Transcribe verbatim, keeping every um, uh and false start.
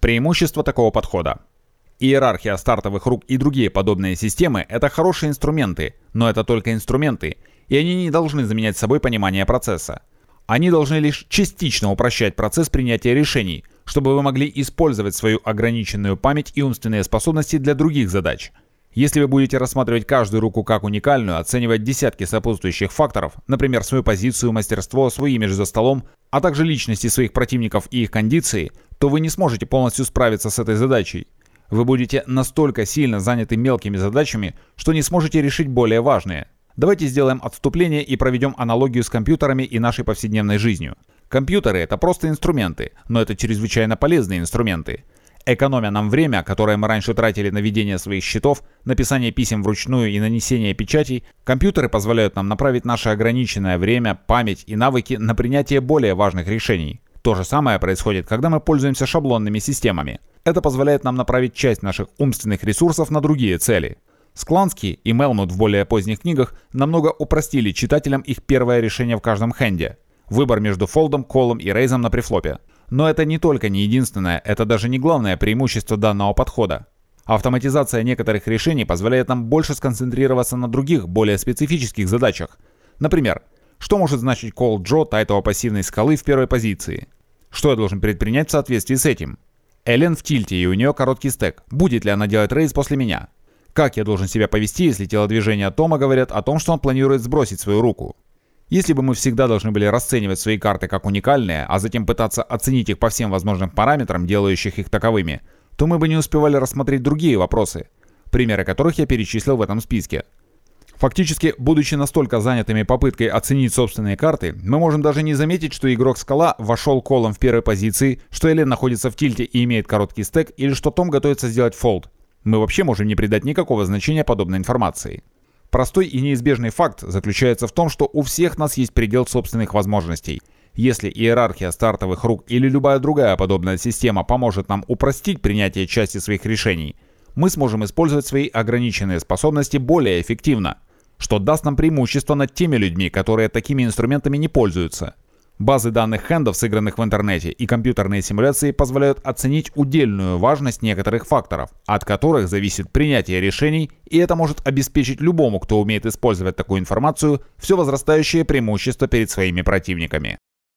Преимущество такого подхода. Иерархия стартовых рук и другие подобные системы – это хорошие инструменты, но это только инструменты, и они не должны заменять собой понимание процесса. Они должны лишь частично упрощать процесс принятия решений, чтобы вы могли использовать свою ограниченную память и умственные способности для других задач. Если вы будете рассматривать каждую руку как уникальную, оценивать десятки сопутствующих факторов, например, свою позицию, мастерство, свой имидж за столом, а также личности своих противников и их кондиции, то вы не сможете полностью справиться с этой задачей. Вы будете настолько сильно заняты мелкими задачами, что не сможете решить более важные. Давайте сделаем отступление и проведем аналогию с компьютерами и нашей повседневной жизнью. Компьютеры — это просто инструменты, но это чрезвычайно полезные инструменты. Экономя нам время, которое мы раньше тратили на ведение своих счетов, написание писем вручную и нанесение печатей, компьютеры позволяют нам направить наше ограниченное время, память и навыки на принятие более важных решений. То же самое происходит, когда мы пользуемся шаблонными системами. Это позволяет нам направить часть наших умственных ресурсов на другие цели. Скланский и Мелмут в более поздних книгах намного упростили читателям их первое решение в каждом хенде. Выбор между фолдом, колом и рейзом на префлопе. Но это не только не единственное, это даже не главное преимущество данного подхода. Автоматизация некоторых решений позволяет нам больше сконцентрироваться на других, более специфических задачах. Например, что может значить call Джо тайтова пассивной скалы в первой позиции? Что я должен предпринять в соответствии с этим? Эллен в тильте и у нее короткий стек. Будет ли она делать рейз после меня? Как я должен себя повести, если телодвижения Тома говорят о том, что он планирует сбросить свою руку? Если бы мы всегда должны были расценивать свои карты как уникальные, а затем пытаться оценить их по всем возможным параметрам, делающих их таковыми, то мы бы не успевали рассмотреть другие вопросы, примеры которых я перечислил в этом списке. Фактически, будучи настолько занятыми попыткой оценить собственные карты, мы можем даже не заметить, что игрок-скала вошел колом в первой позиции, что Эллен находится в тильте и имеет короткий стек, или что Том готовится сделать фолд. Мы вообще можем не придать никакого значения подобной информации. Простой и неизбежный факт заключается в том, что у всех нас есть предел собственных возможностей. Если иерархия стартовых рук или любая другая подобная система поможет нам упростить принятие части своих решений, мы сможем использовать свои ограниченные способности более эффективно, что даст нам преимущество над теми людьми, которые такими инструментами не пользуются. Базы данных хендов, сыгранных в интернете, и компьютерные симуляции позволяют оценить удельную важность некоторых факторов, от которых зависит принятие решений, и это может обеспечить любому, кто умеет использовать такую информацию, все возрастающее преимущество перед своими противниками.